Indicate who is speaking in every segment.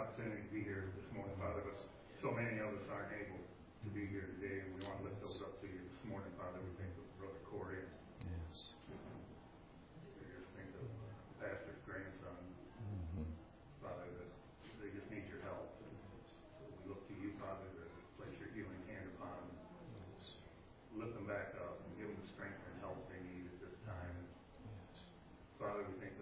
Speaker 1: opportunity to be here this morning, Father, but so many of us aren't able to be here today, and we want to lift those up to you this morning, Father. We think of Brother Corey.
Speaker 2: Yes.
Speaker 1: We just think of the pastor's grandson, Father, that they just need your help. So we look to you, Father, to place your healing hand upon them. Lift them back up and give them the strength and help they need at this time. Father, we think of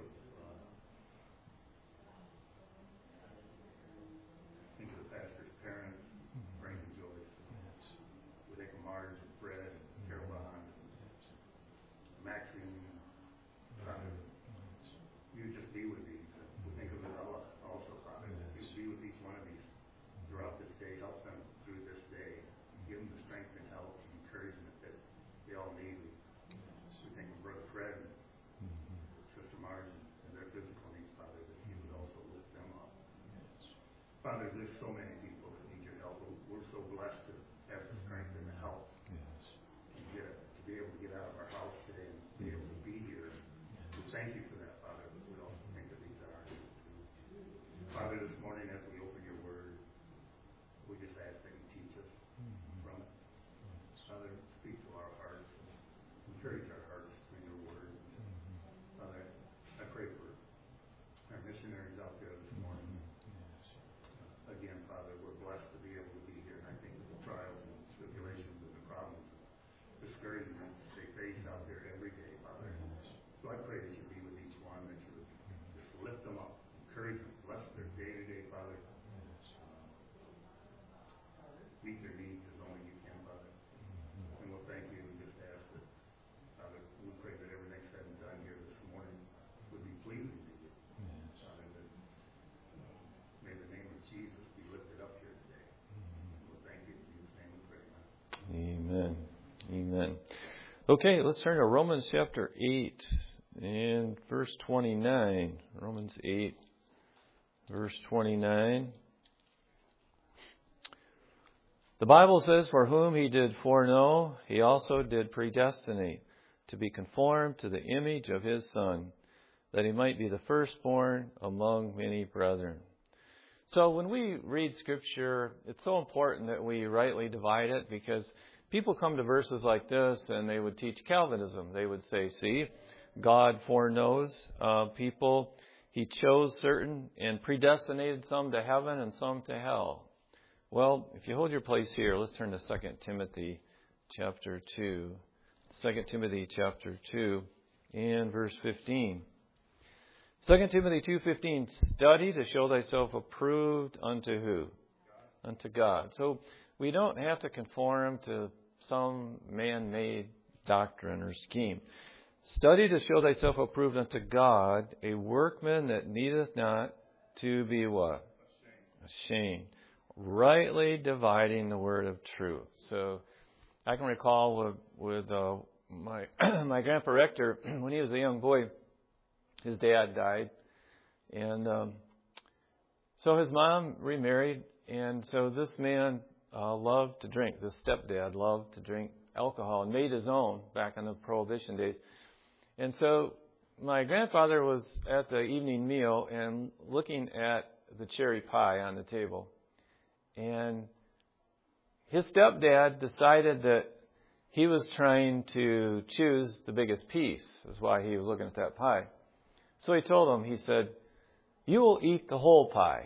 Speaker 1: the pastor's parents, Frank and Joyce. We think of Marge and Fred and Carol Bond, Maxine. Father, you just be with these. We think of it all also, Father. You be with each one of these throughout this day. Help them through this day. Give them the strength and help and encouragement that they all need. We think of Brother Fred and Sister Marge and their physical needs, Father, that you would also lift them up. Father, there's so many people that need your help. We're so blessed to have the strength and the help to be able to get out of our house today and be able to be here. We thank you for that, Father, but we also think of these are ours. Father, this morning as we open your word, we just ask that you teach us from it. Father, speak to our hearts, encourage our hearts through your word. Father, I pray for our missionaries out there this morning. Again, Father, we're blessed to be able to be here, and I think of the trials and tribulations and the problems, discouragement they face out there every day, Father. So I pray that you be with each one, that you would just lift them up, encourage them, bless their day-to-day, Father. Meet their needs as only you can, Father. And we'll thank you and just ask that, Father, we pray that everything said and done here this morning would be pleasing to you. Father, that may the name of Jesus be lifted up here today. We'll thank you in Jesus' name we pray.
Speaker 2: Amen. Amen. Okay, let's turn to Romans chapter 8 and verse 29. Romans 8, verse 29. The Bible says, "For whom he did foreknow, he also did predestinate, to be conformed to the image of his Son, that he might be the firstborn among many brethren." So when we read Scripture, it's so important that we rightly divide it, because people come to verses like this and they would teach Calvinism. They would say, see, God foreknows people. He chose certain and predestinated some to heaven and some to hell. Well, if you hold your place here, let's turn to 2 Timothy chapter 2. 2 Timothy chapter 2 and verse 15. 2 Timothy 2:15, study to show thyself approved unto who? Unto God. So we don't have to conform to some man-made doctrine or scheme. Study to show thyself approved unto God, a workman that needeth not to be what? Ashamed. Rightly dividing the word of truth. So I can recall with my my grandpa Rector, when he was a young boy, his dad died. And so his mom remarried. And so this man loved to drink. This stepdad loved to drink alcohol and made his own back in the Prohibition days. And so my grandfather was at the evening meal and looking at the cherry pie on the table. And his stepdad decided that he was trying to choose the biggest piece. That's why he was looking at that pie. So he told him, he said, "You will eat the whole pie."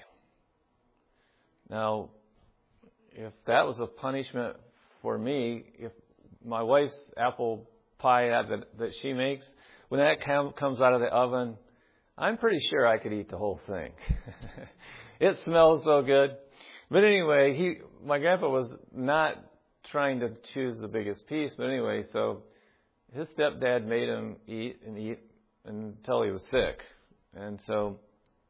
Speaker 2: Now, if that was a punishment for me, if my wife's apple pie that she makes, when that comes out of the oven, I'm pretty sure I could eat the whole thing. It smells so good. But anyway, my grandpa was not trying to choose the biggest piece. But anyway, so his stepdad made him eat until he was sick. And so,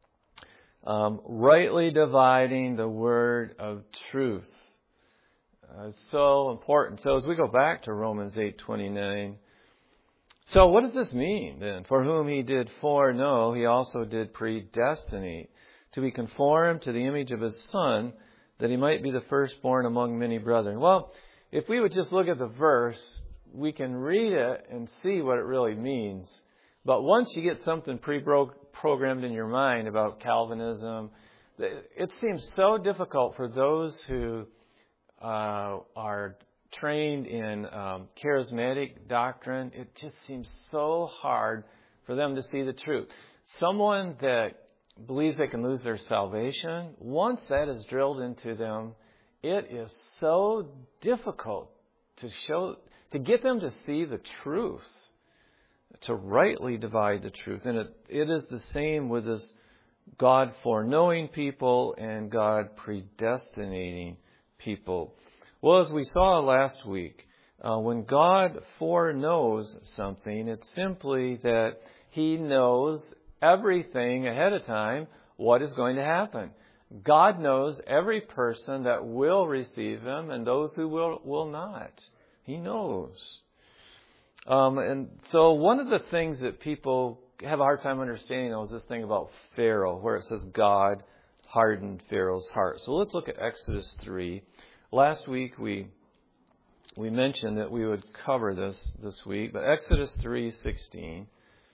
Speaker 2: rightly dividing the word of truth is so important. So as we go back to Romans 8:29, so what does this mean then? For whom he did foreknow, he also did predestinate, to be conformed to the image of his Son, that he might be the firstborn among many brethren. Well, if we would just look at the verse, we can read it and see what it really means. But once you get something pre-programmed in your mind about Calvinism, It seems so difficult for those who are trained in charismatic doctrine. It just seems so hard for them to see the truth. Someone that believes they can lose their salvation, once that is drilled into them, it is so difficult to get them to see the truth, to rightly divide the truth. And it is the same with this God foreknowing people and God predestinating people. Well, as we saw last week, when God foreknows something, it's simply that He knows everything ahead of time, what is going to happen. God knows every person that will receive Him and those who will not. He knows. And so one of the things that people have a hard time understanding, though, is this thing about Pharaoh, where it says God hardened Pharaoh's heart. So let's look at Exodus 3. Last week we mentioned that we would cover this week, but Exodus 3:16.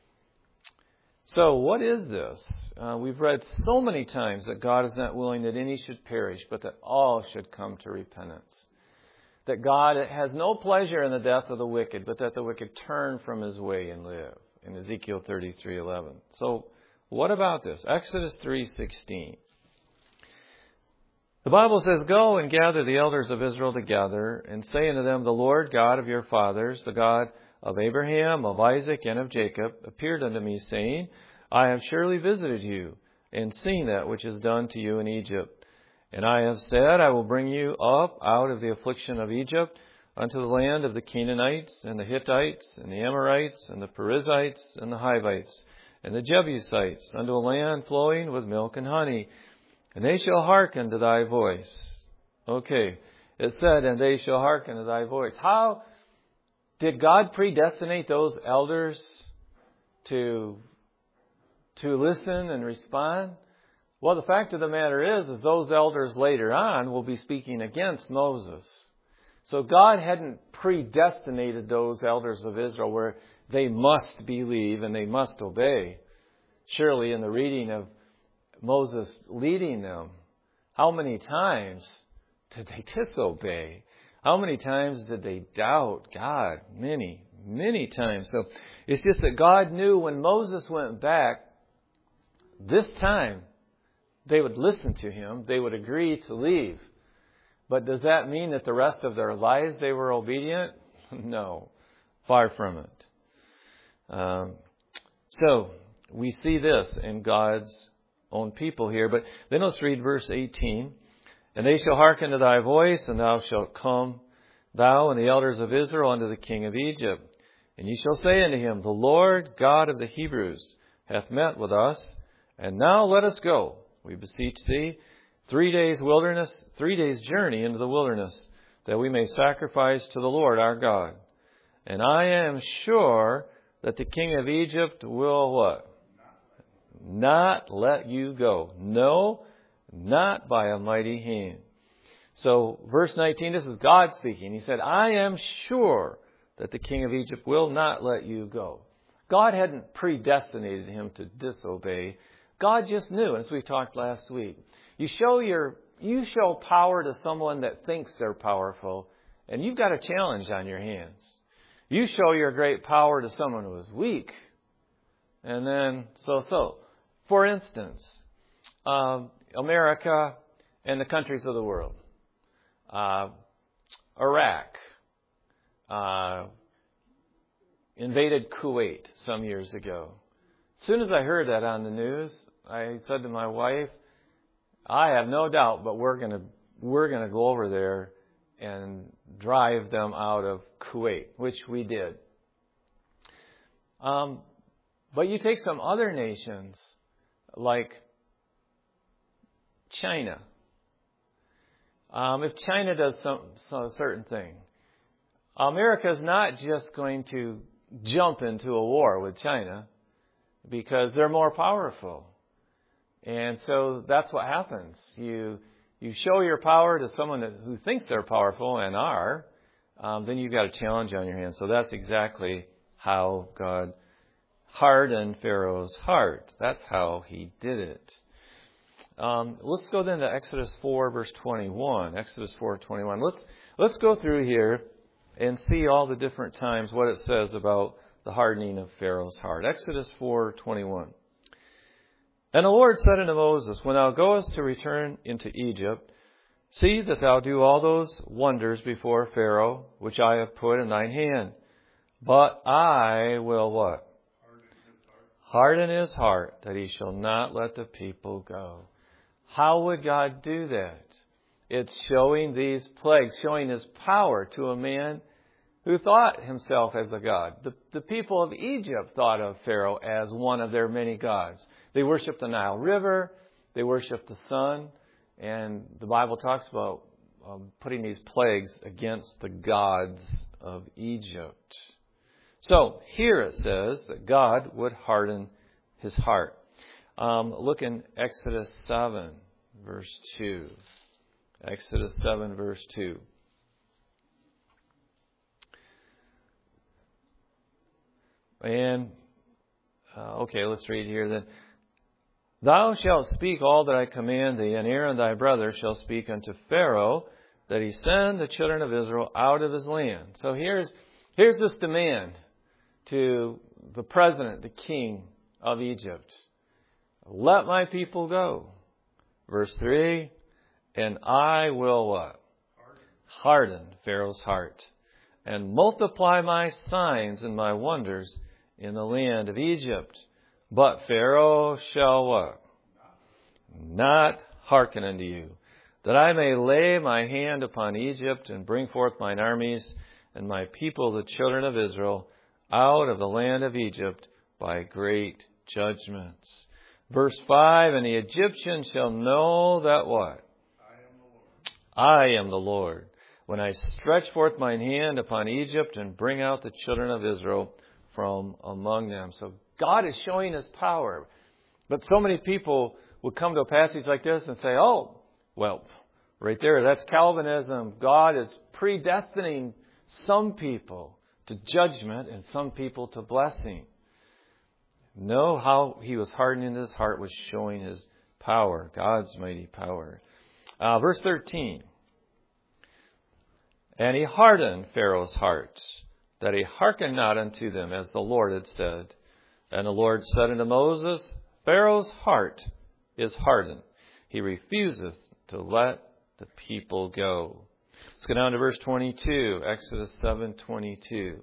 Speaker 2: So what is this? We've read so many times that God is not willing that any should perish, but that all should come to repentance. That God has no pleasure in the death of the wicked, but that the wicked turn from his way and live. In Ezekiel 33:11. So what about this? Exodus 3:16. The Bible says, "Go and gather the elders of Israel together, and say unto them, The Lord God of your fathers, the God of Abraham, of Isaac, and of Jacob, appeared unto me, saying, I have surely visited you, and seen that which is done to you in Egypt. And I have said, I will bring you up out of the affliction of Egypt, unto the land of the Canaanites, and the Hittites, and the Amorites, and the Perizzites, and the Hivites, and the Jebusites, unto a land flowing with milk and honey. And they shall hearken to thy voice." Okay, it said, "And they shall hearken to thy voice." How did God predestinate those elders to listen and respond? Well, the fact of the matter is those elders later on will be speaking against Moses. So God hadn't predestinated those elders of Israel where they must believe and they must obey. Surely in the reading of Moses leading them, how many times did they disobey? How many times did they doubt God? Many, many times. So it's just that God knew when Moses went back, this time they would listen to him, they would agree to leave. But does that mean that the rest of their lives they were obedient? No, far from it. So we see this in God's own people here. But then let's read verse 18. "And they shall hearken to thy voice, and thou shalt come, thou and the elders of Israel, unto the king of Egypt. And ye shall say unto him, The Lord God of the Hebrews hath met with us, and now let us go, we beseech thee, 3 days journey into the wilderness, that we may sacrifice to the Lord our God. And I am sure that the king of Egypt will" what? "Not let you go. No, not by a mighty hand." So verse 19, this is God speaking. He said, "I am sure that the king of Egypt will not let you go." God hadn't predestinated him to disobey. God just knew, as we talked last week. You show power to someone that thinks they're powerful, and you've got a challenge on your hands. You show your great power to someone who is weak, and then so. For instance, America and the countries of the world. Iraq invaded Kuwait some years ago. As soon as I heard that on the news, I said to my wife, I have no doubt, but we're gonna go over there and drive them out of Kuwait, which we did. But you take some other nations like China. If China does some certain thing, America is not just going to jump into a war with China because they're more powerful. And so that's what happens. You show your power to someone who thinks they're powerful and are, then you've got a challenge on your hands. So that's exactly how God hardened Pharaoh's heart. That's how he did it. Let's go then to Exodus 4, verse 21. Exodus 4:21. Let's go through here and see all the different times what it says about the hardening of Pharaoh's heart. Exodus 4:21. And the Lord said unto Moses, When thou goest to return into Egypt, see that thou do all those wonders before Pharaoh, which I have put in thine hand. But I will what? Harden his heart, that he shall not let the people go. How would God do that? It's showing these plagues, showing His power to a man who thought himself as a god. The people of Egypt thought of Pharaoh as one of their many gods. They worshiped the Nile River. They worshiped the sun. And the Bible talks about putting these plagues against the gods of Egypt. So here it says that God would harden his heart. Look in Exodus 7, verse 2. Exodus 7, verse 2. And, let's read here then. Thou shalt speak all that I command thee, and Aaron thy brother shall speak unto Pharaoh, that he send the children of Israel out of his land. So here's this demand to the president, the king of Egypt. Let my people go. Verse 3, and I will what? Harden Pharaoh's heart, and multiply my signs and my wonders in the land of Egypt. But Pharaoh shall what? Not hearken unto you, that I may lay my hand upon Egypt and bring forth mine armies and my people, the children of Israel, out of the land of Egypt by great judgments. Verse 5, and the Egyptians shall know that what? I am the Lord, when I stretch forth mine hand upon Egypt and bring out the children of Israel from among them. So God is showing His power. But so many people would come to a passage like this and say, oh, well, right there, that's Calvinism. God is predestining some people to judgment and some people to blessing. No, how He was hardening his heart was showing His power, God's mighty power. Verse 13. And He hardened Pharaoh's heart, that he hearkened not unto them, as the Lord had said. And the Lord said unto Moses, Pharaoh's heart is hardened. He refuseth to let the people go. Let's go down to verse 22, Exodus 7:22.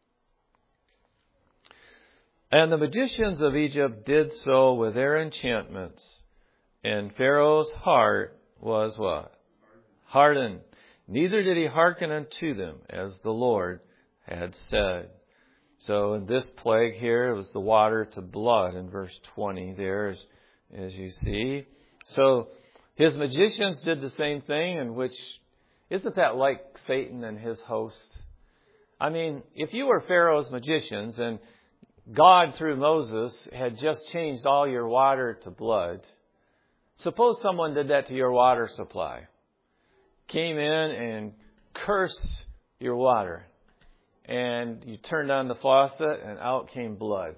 Speaker 2: And the magicians of Egypt did so with their enchantments, and Pharaoh's heart was what? Hardened. Neither did he hearken unto them, as the Lord had said. So in this plague here, it was the water to blood in verse 20 there, as you see. So his magicians did the same thing, in which, isn't that like Satan and his host? I mean, if you were Pharaoh's magicians and God, through Moses, had just changed all your water to blood, suppose someone did that to your water supply. Came in and cursed your water. And you turned on the faucet and out came blood.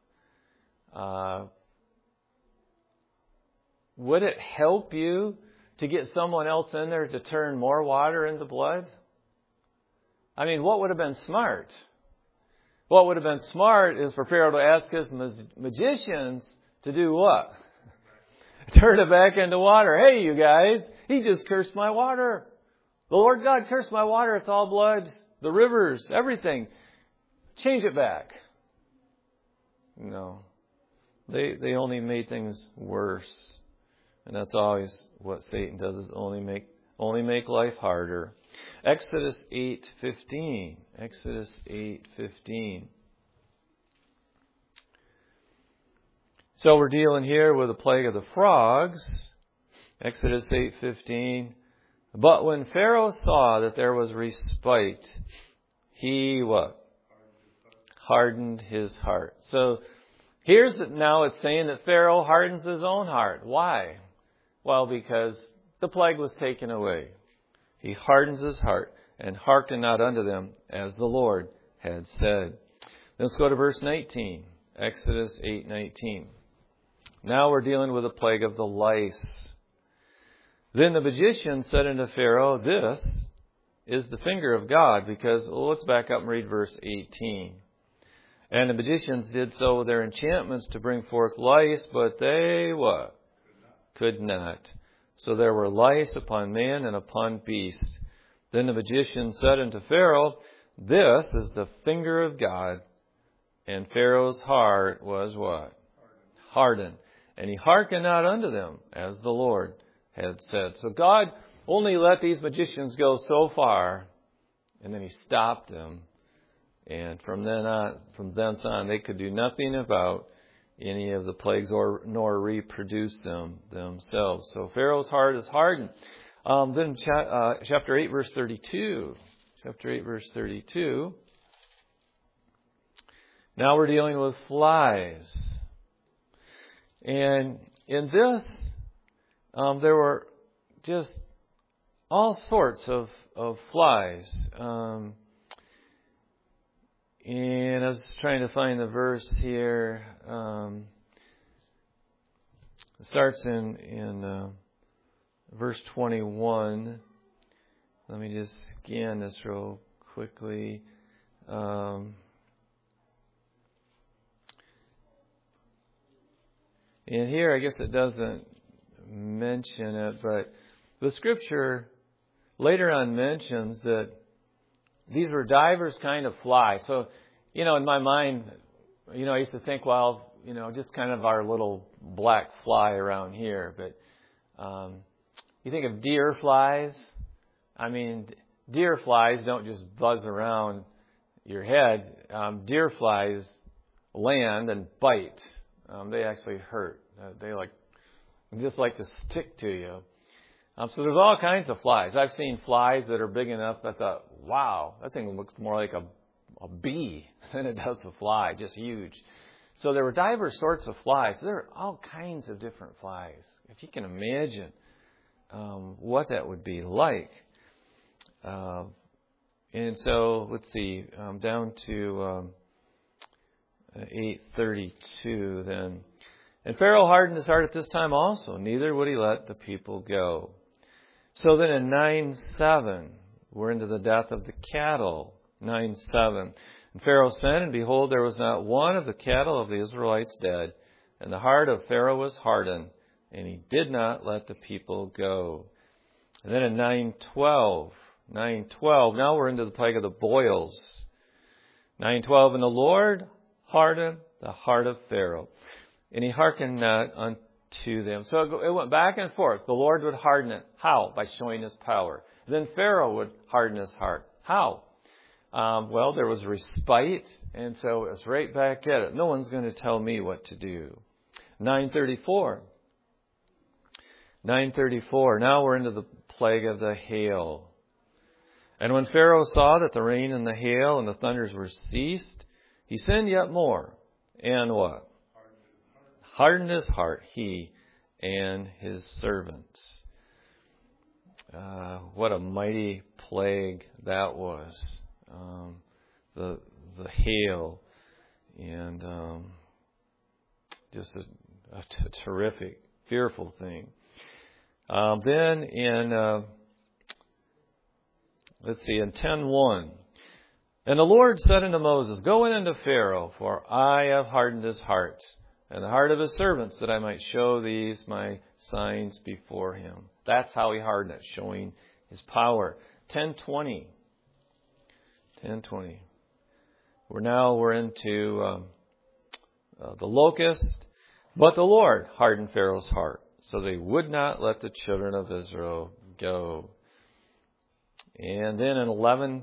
Speaker 2: Would it help you to get someone else in there to turn more water into blood? I mean, what would have been smart? What would have been smart is for Pharaoh to ask his magicians to do what? Turn it back into water. Hey, you guys, he just cursed my water. The Lord God cursed my water. It's all blood. The rivers, everything. Change it back. No. They only made things worse. And that's always what Satan does, is only make life harder. Exodus 8:15. Exodus 8:15. So we're dealing here with the plague of the frogs. Exodus 8:15. But when Pharaoh saw that there was respite, he what? Hardened his heart. So now it's saying that Pharaoh hardens his own heart. Why? Well, because the plague was taken away. He hardens his heart and hearkened not unto them, as the Lord had said. Let's go to verse 19. Exodus 8:19. Now we're dealing with the plague of the lice. Then the magician said unto Pharaoh, this is the finger of God, because, let's back up and read verse 18. And the magicians did so with their enchantments to bring forth lice, but they, what? Could not. So there were lice upon man and upon beast. Then the magician said unto Pharaoh, this is the finger of God. And Pharaoh's heart was what? Hardened. And he hearkened not unto them, as the Lord had said. So God only let these magicians go so far, and then he stopped them. And from thence on, they could do nothing about any of the plagues nor reproduce them themselves. So Pharaoh's heart is hardened. Then chapter 8, verse 32. Chapter 8, verse 32. Now we're dealing with flies. And in this, there were just all sorts of flies. And I was trying to find the verse here. It starts in verse 21. Let me just scan this real quickly. And here, I guess it doesn't mention it, but the Scripture later on mentions that these were divers kind of flies. So, in my mind, I used to think, well, just kind of our little black fly around here. But you think of deer flies. I mean, deer flies don't just buzz around your head. Deer flies land and bite. They actually hurt. They just like to stick to you. So there's all kinds of flies. I've seen flies that are big enough. I thought, wow, that thing looks more like a bee than it does a fly, just huge. So there were diverse sorts of flies. There are all kinds of different flies. If you can imagine what that would be like. And so, let's see, down to 8:32 then. And Pharaoh hardened his heart at this time also, neither would he let the people go. So then in 9:7, we're into the death of the cattle. 9:7. And Pharaoh sent, and behold, there was not one of the cattle of the Israelites dead. And the heart of Pharaoh was hardened, and he did not let the people go. And then in 9:12, now we're into the plague of the boils. 9:12, and the Lord hardened the heart of Pharaoh, and he hearkened not unto them. So it went back and forth. The Lord would harden it. How? By showing his power. Then Pharaoh would harden his heart. How? Well, there was respite, and so it was right back at it. No one's going to tell me what to do. 9:34. Now we're into the plague of the hail. And when Pharaoh saw that the rain and the hail and the thunders were ceased, he sinned yet more. And what? Hardened his heart, he and his servants. What a mighty plague that was. The hail, and just a terrific, fearful thing. Then in, in 10:1, and the Lord said unto Moses, go in unto Pharaoh, for I have hardened his heart, and the heart of his servants, that I might show these my signs before him. That's how he hardened it, showing his power. 10:20. We're into the locust. But the Lord hardened Pharaoh's heart, so they would not let the children of Israel go. And then in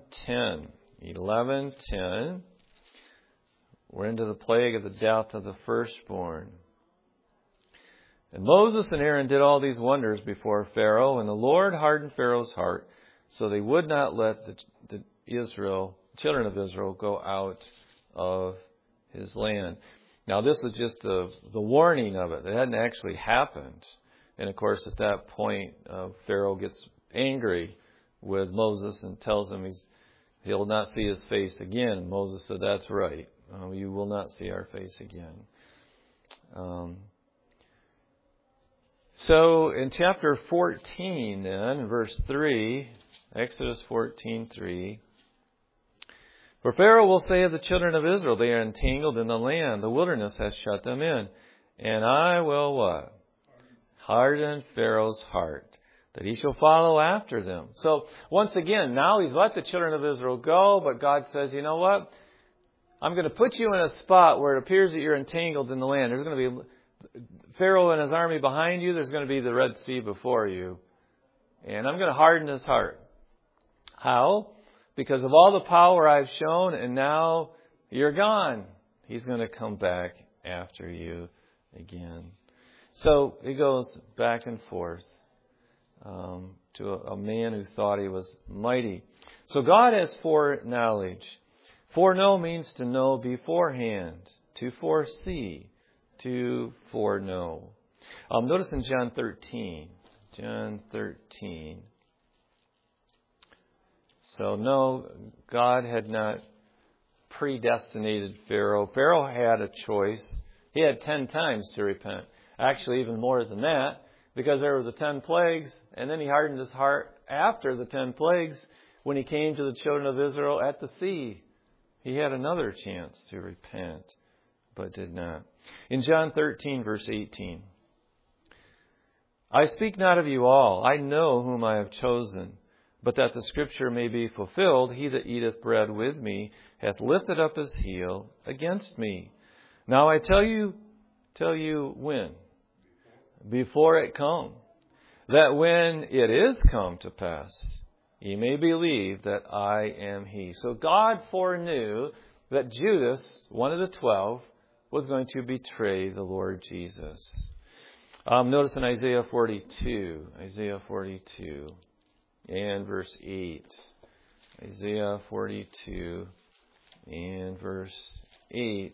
Speaker 2: 11:10, we're into the plague of the death of the firstborn. And Moses and Aaron did all these wonders before Pharaoh, and the Lord hardened Pharaoh's heart, so they would not let the children of Israel, go out of his land. Now, this was just the warning of it. It hadn't actually happened. And, of course, at that point, Pharaoh gets angry with Moses and tells him he'll not see his face again. Moses said, that's right. You will not see our face again. So in chapter 14 then, verse 3, Exodus 14:3, for Pharaoh will say of the children of Israel, they are entangled in the land, the wilderness has shut them in. And I will what? Harden Pharaoh's heart, that he shall follow after them. So once again, now he's let the children of Israel go, but God says, you know what? I'm going to put you in a spot where it appears that you're entangled in the land. There's going to be Pharaoh and his army behind you. There's going to be the Red Sea before you. And I'm going to harden his heart. How? Because of all the power I've shown, and now you're gone. He's going to come back after you again. So it goes back and forth to a man who thought he was mighty. So God has foreknowledge. Foreknow means to know beforehand, to foresee, to foreknow. Notice in John 13. John 13. So no, God had not predestinated Pharaoh. Pharaoh had a choice. He had 10 times to repent. Actually, even more than that, because there were the 10 plagues, and then he hardened his heart after the 10 plagues when he came to the children of Israel at the sea. He had another chance to repent, but did not. In John 13, verse 18, I speak not of you all. I know whom I have chosen. But that the scripture may be fulfilled, he that eateth bread with me hath lifted up his heel against me. Now I tell you when? Before it come, that when it is come to pass, ye may believe that I am he. So God foreknew that Judas, one of the 12, was going to betray the Lord Jesus. Notice in Isaiah 42, and verse 8. Isaiah 42 and verse 8.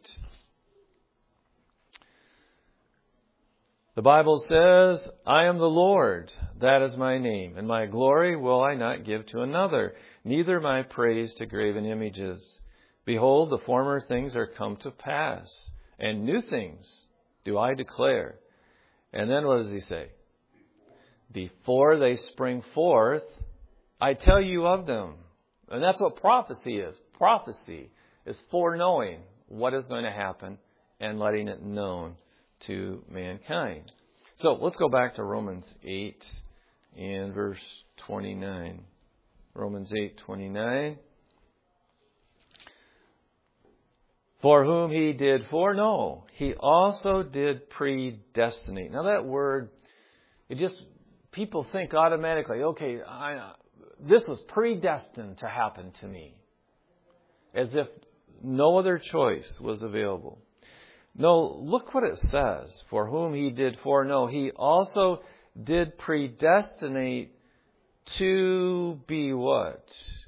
Speaker 2: The Bible says, I am the Lord, that is my name, and my glory will I not give to another, neither my praise to graven images. Behold, the former things are come to pass, and new things do I declare. And then what does he say? Before they spring forth, I tell you of them. And that's what prophecy is. Prophecy is foreknowing what is going to happen and letting it known to mankind. So let's go back to Romans 8 and verse 29. Romans 8:29. For whom he did foreknow, he also did predestinate. Now that word, people think automatically, okay, this was predestined to happen to me. As if no other choice was available. No, look what it says. For whom he did foreknow, he also did predestinate to be what?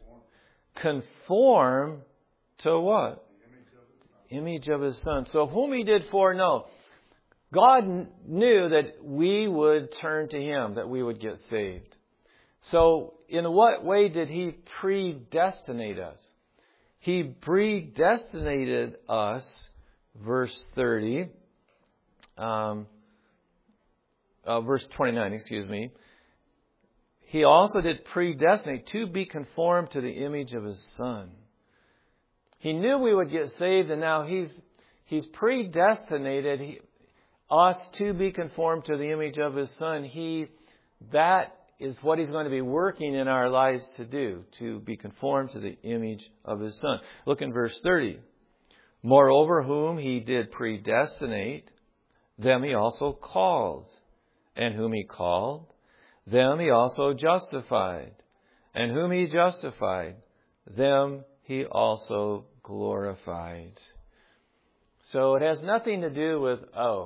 Speaker 2: Conform to what? Image of his Son. So whom he did foreknow. God knew that we would turn to him, that we would get saved. So in what way did he predestinate us? He predestinated us, verse 29, He also did predestinate to be conformed to the image of his Son. He knew we would get saved, and now he's predestinated us to be conformed to the image of his Son. That is what he's going to be working in our lives to do, to be conformed to the image of his Son. Look in verse 30. Moreover, whom he did predestinate, them he also called. And whom he called, them he also justified. And whom he justified, them he also glorified. So it has nothing to do with,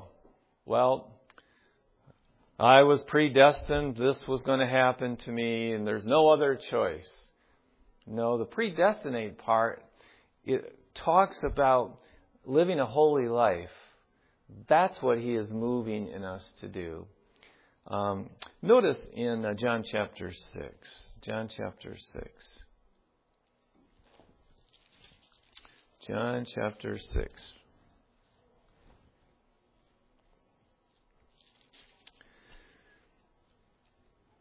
Speaker 2: I was predestined, this was going to happen to me, and there's no other choice. No, the predestinate part, it talks about living a holy life. That's what he is moving in us to do. Notice in John chapter 6. John chapter 6. John chapter 6.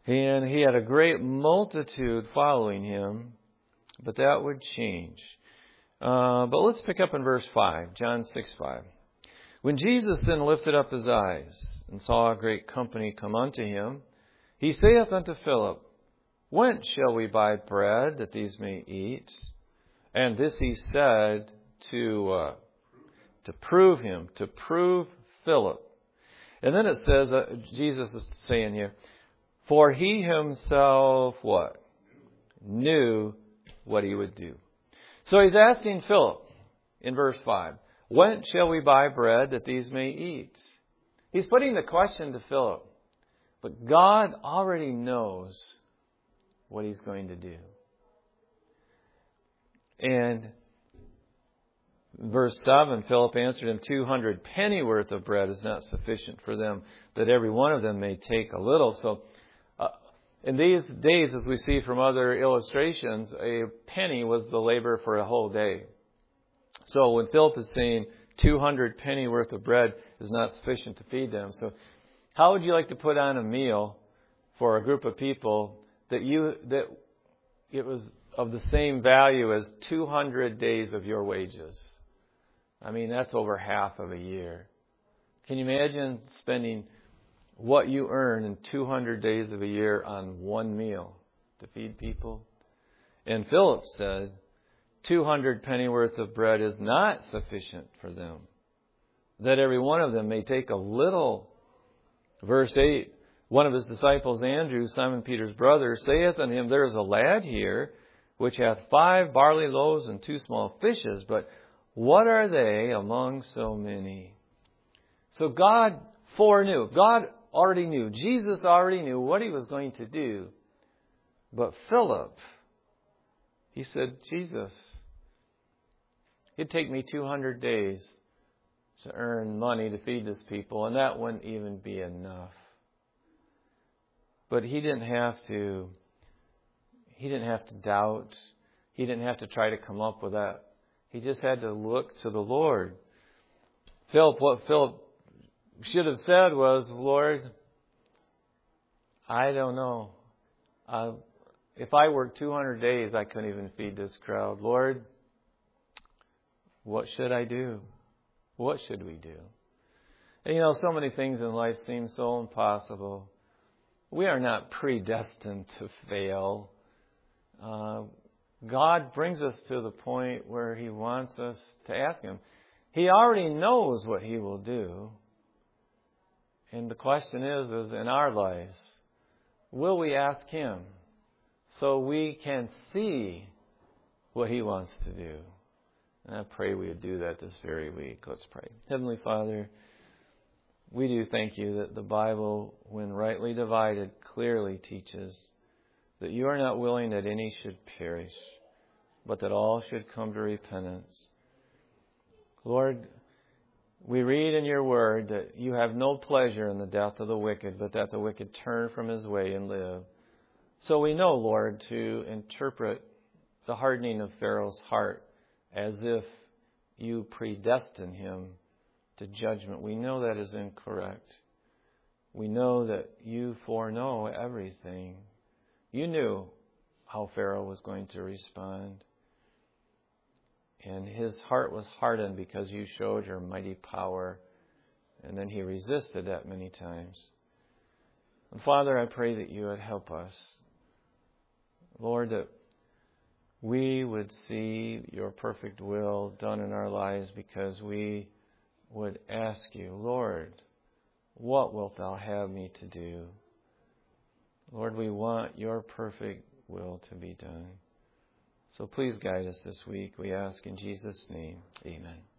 Speaker 2: And he had a great multitude following him, but that would change. But let's pick up in verse 5, John 6:5. When Jesus then lifted up his eyes and saw a great company come unto him, he saith unto Philip, Whence shall we buy bread that these may eat? And this he said to prove him, to prove Philip. And then it says, Jesus is saying here, for he himself, what? Knew what he would do. So he's asking Philip in verse 5, Whence shall we buy bread that these may eat? He's putting the question to Philip. But God already knows what he's going to do. And verse 7, Philip answered him, 200 pennyworth of bread is not sufficient for them, that every one of them may take a little. So in these days, as we see from other illustrations, a penny was the labor for a whole day. So when Philip is saying 200 penny worth of bread is not sufficient to feed them. So how would you like to put on a meal for a group of people that it was of the same value as 200 days of your wages? I mean, that's over half of a year. Can you imagine spending what you earn in 200 days of a year on one meal to feed people? And Philip said, 200 pennyworth of bread is not sufficient for them, that every one of them may take a little. Verse 8, one of his disciples, Andrew, Simon Peter's brother, saith unto him, There is a lad here, which hath 5 barley loaves and 2 small fishes, but what are they among so many? So God foreknew. God already knew. Jesus already knew what he was going to do. But Philip, he said, Jesus, it'd take me 200 days to earn money to feed this people, and that wouldn't even be enough. But he didn't have to doubt. He didn't have to try to come up with that. He just had to look to the Lord. What Philip should have said was, Lord, I don't know. If I worked 200 days, I couldn't even feed this crowd. Lord, what should I do? What should we do? And so many things in life seem so impossible. We are not predestined to fail. God brings us to the point where he wants us to ask him. He already knows what he will do. And the question is in our lives, will we ask him so we can see what he wants to do? And I pray we would do that this very week. Let's pray. Heavenly Father, we do thank you that the Bible, when rightly divided, clearly teaches that you are not willing that any should perish, but that all should come to repentance. Lord, we read in your word that you have no pleasure in the death of the wicked, but that the wicked turn from his way and live. So we know, Lord, to interpret the hardening of Pharaoh's heart as if you predestine him to judgment. We know that is incorrect. We know that you foreknow everything. You knew how Pharaoh was going to respond. And his heart was hardened because you showed your mighty power. And then he resisted that many times. And Father, I pray that you would help us. Lord, that we would see your perfect will done in our lives because we would ask you, Lord, what wilt thou have me to do? Lord, we want your perfect will to be done. So please guide us this week, we ask in Jesus' name. Amen.